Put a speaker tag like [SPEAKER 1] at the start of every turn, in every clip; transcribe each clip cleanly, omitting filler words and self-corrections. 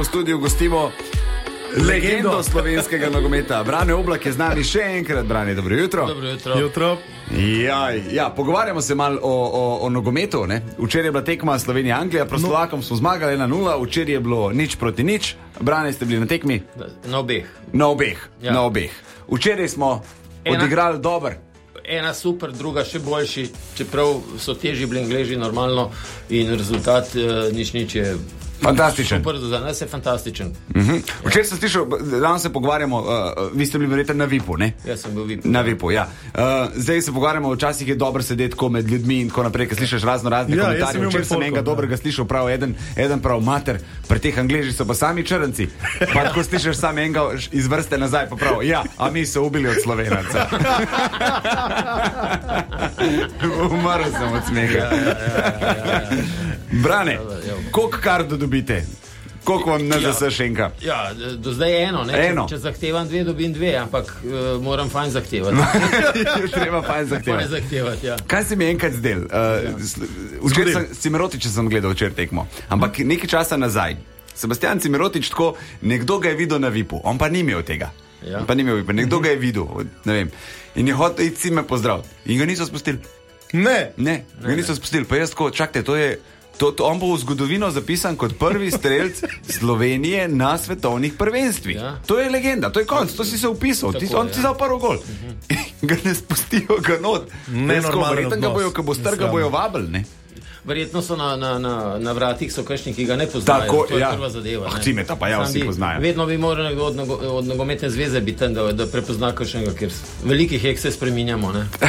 [SPEAKER 1] po studiu gostimo legendo slovenskega nogometa. Brane Oblak je z nami še enkrat. Brane, dobro jutro.
[SPEAKER 2] Dobro jutro.
[SPEAKER 3] Jutro.
[SPEAKER 1] Ja, pogovarjamo se malo o nogometu. Ne? Včeraj je bila tekma Slovenija-Anglija, Prostolakom smo zmagali 1-0, včeraj je bilo 0-0. Brane, ste bili na tekmi?
[SPEAKER 2] Na obeh.
[SPEAKER 1] Na obeh. Včeraj smo odigrali dober.
[SPEAKER 2] Ena super, druga še boljši, čeprav so težji bili Angleži normalno in rezultat nič je
[SPEAKER 1] fantastičen.
[SPEAKER 2] Super, za nas je fantastičen.
[SPEAKER 1] Včeraj sem slišal, danes se pogovarjamo, vi ste bili verjetno na VIP-u, ne?
[SPEAKER 2] Jaz sem bil VIP.
[SPEAKER 1] Na VIP-u, ja. Zdaj se pogovarjamo, včasih je dobro sedeti tako med ljudmi in tako naprej, ker slišaš razne komentarje. Včeraj sem enega dobrega slišal, prav eden prav mater, pri teh Angleži so pa sami črnci. Pa tako slišaš sam enega iz vrste nazaj, pa prav, ja, a mi so ubili od Slovenaca. Umrl sem od smeha. Brane, koliko kardo dobite? Koliko vam NZS šenka?
[SPEAKER 2] Ja, do zdaj eno, ne? Če zahtevam 2, dobim 2, ampak moram fajn zahtevati.
[SPEAKER 1] Treba fajn zahtevati.
[SPEAKER 2] Ja.
[SPEAKER 1] Kaj se mi je enkrat zdel? Včeraj Cimerotiča sem gledal včeraj tekmo, ampak nekaj časa nazaj. Sebastian Cimerotič tako, nekdo ga je videl na VIP-u, on pa ni imel tega.
[SPEAKER 2] Ja.
[SPEAKER 1] Nekdo ga je videl, ne vem. In je hotel iti Cime pozdraviti. In ga niso spustili.
[SPEAKER 3] Ne,
[SPEAKER 1] ga niso spustili. Pa jaz tako, čakajte, on bo v zgodovino zapisan kot prvi strelc Slovenije na svetovnih prvenstvih. Ja. To je legenda, to je konc, to si se upisal. On ti dal prvi gol. Ga ne spustijo ga not. Verjetno ga bojo, ko bo strga, bojo vabili, ne?
[SPEAKER 2] Verjetno so na vratih so kakšni, ki ga ne poznajo.
[SPEAKER 1] Tako,
[SPEAKER 2] to je prva zadeva.
[SPEAKER 1] Cimeta pa vsi poznajo.
[SPEAKER 2] Vedno bi moral nekdo od nogometne zveze biti, da prepozna kakšnega, ker velikih se spreminjamo.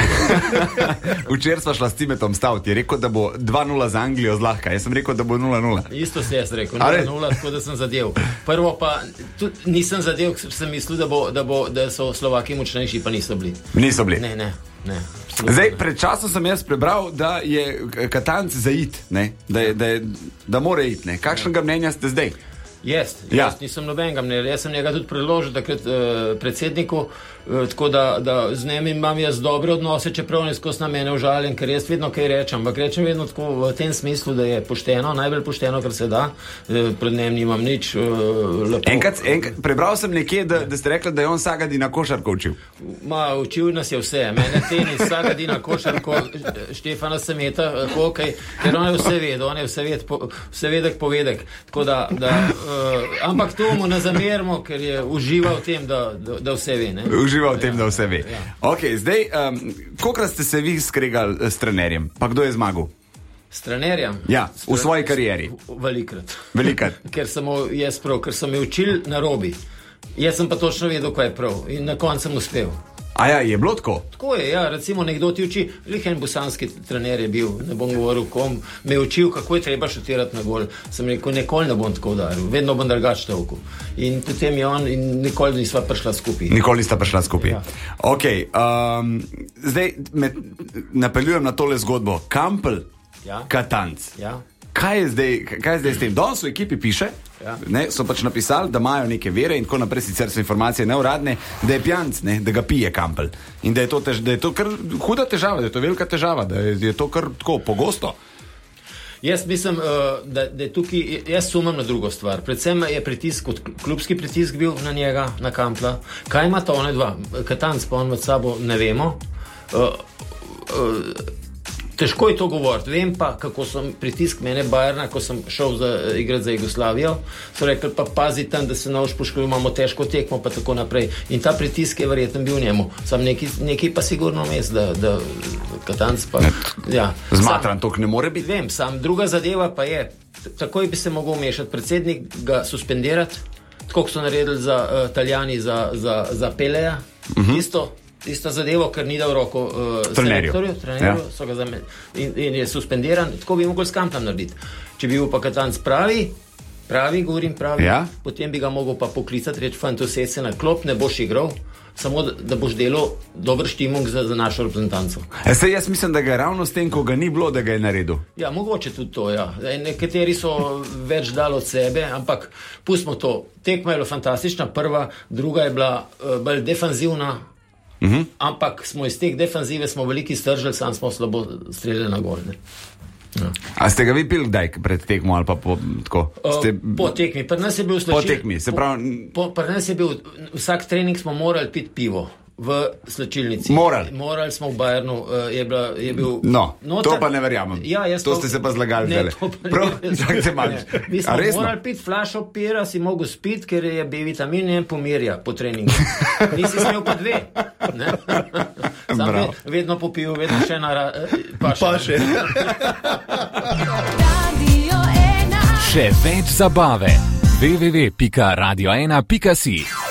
[SPEAKER 1] Včeraj sva šla s Cimetom staviti, je rekel, da bo 2-0 za Anglijo zlahka. Jaz sem rekel, da bo 0-0.
[SPEAKER 2] Isto se jaz rekel, 0-0, tako da sem zadev. Prvo pa nisem zadev, sem mislil, da so Slovaki močnejši, pa niso bili.
[SPEAKER 1] Niso bili?
[SPEAKER 2] Ne.
[SPEAKER 1] Zdaj, pred časom sem jaz prebral, da je Katanc za it, da mora iti. Kakšnega mnenja ste zdaj?
[SPEAKER 2] Jaz nisem nobenega mnenja. Jaz sem njega tudi predložil takrat predsedniku, tako da z njim imam jaz dobre odnose, čeprav ne skozi na mene užaljen, ker jaz vedno kaj rečem. Ampak rečem vedno tako v tem smislu, da je pošteno, najbolj pošteno, kar se da. Pred njem nimam nič lepo.
[SPEAKER 1] Enkrat prebral sem nekje, da ste rekli, da je on Sagadina košarko učil.
[SPEAKER 2] Učil nas je vse. Mene tenis, Sagadina košarko, Štefana Semeta, hokej, ker on je vse vedel, on je vse vedek povedek. Tako da ampak to mu ne zamerimo, ker je užival v tem, da vse ve, ne?
[SPEAKER 1] Užival v tem, da vse ve. Ja. Ok, zdaj, kolikrat ste se vi skregali s trenerjem? Pa kdo je zmagal?
[SPEAKER 2] S trenerjem?
[SPEAKER 1] Ja, v svoji karieri.
[SPEAKER 2] Velikrat. Ker sem me učil na robi. Jaz sem pa točno vedel, kaj je prav. In na koncu sem uspel.
[SPEAKER 1] A ja, je bilo tako?
[SPEAKER 2] Tako je, ja. Recimo nekdo ti uči, en bosanski trener je bil, ne bom govoril kom, me je učil, kako je treba šutirati na gol. Sem rekel, nikoli ne bom tako udaril, vedno bom drugač tolku. In potem je on in nikoli nisva prišla skupaj.
[SPEAKER 1] Nikoli nista prišla skupaj. Ja. Ok, zdaj napeljujem na tole zgodbo. Kampl, Katanc.
[SPEAKER 2] Ja.
[SPEAKER 1] Kaj je zdaj s tem? Danes v ekipi piše, so pač napisali, da imajo neke vere in tako naprej, sicer so informacije neuradne, da je pijanc, da ga pije Kampl. In da je to kar huda težava, da je to velika težava, da je to kar tako pogosto.
[SPEAKER 2] Jaz mislim, da je tukaj, jaz sumam na drugo stvar. Predvsem je pritisk, klubski pritisk bil na njega, na Kampla. Kaj ima to one dva? Katanc pa on med sabo ne vemo. Težko je to govoriti. Vem pa, kako sem pritisk mene Bayerna, ko sem šel igrati za Jugoslavijo, so rekli, pa pazi tam, da se nož poškodil, imamo težko tekmo, pa tako naprej. In ta pritisk je verjetno bil njemu. Sam nekaj pa sigurno mes, da Katanc pa...
[SPEAKER 1] Zmatran, to ne more biti?
[SPEAKER 2] Vem, sam druga zadeva pa je, takoj bi se mogel mešati predsednik, ga suspendirati, tako so naredili za Italijani za Peleja, isto zadevo, ker ni dal roko trenerju, so ga in je suspendiran, tako bi mogel s Kamplom narediti. Če bi bil pa Katanc pravi, potem bi ga mogel pa poklicati, reči, fantosed se na klop, ne boš igral, samo da boš delal dober štimung za našo reprezentanco.
[SPEAKER 1] Jaz mislim, da ga je ravno s tem, ko ga ni bilo, da ga je naredil.
[SPEAKER 2] Ja, mogoče tudi to, ja. Nekateri so več dali od sebe, ampak pustimo to. Tekma je bila fantastična, prva, druga je bila bolj defanzivna, ampak smo iz teh defanzive smo veliki stržili, sam smo slabo streljali na gol.
[SPEAKER 1] A ste ga vi pili kdaj pred tekmo ali pa po
[SPEAKER 2] tekmi? Pri nas je bil
[SPEAKER 1] po tekmi, se pravi...
[SPEAKER 2] Pri nas je bil, vsak trening smo morali piti pivo v slačilnici. Morali smo v Bayernu, je bil...
[SPEAKER 1] No, to pa ne verjamem.
[SPEAKER 2] Ja,
[SPEAKER 1] to ste se pa zlagali zdaj.
[SPEAKER 2] Mi smo morali piti flašo pira, si mogel spiti, ker je B vitamin in pomirja po treningu. Nisi smel pa 2. Sam vedno popil, vedno še ena paše.
[SPEAKER 3] Še več zabave. www.radio1.si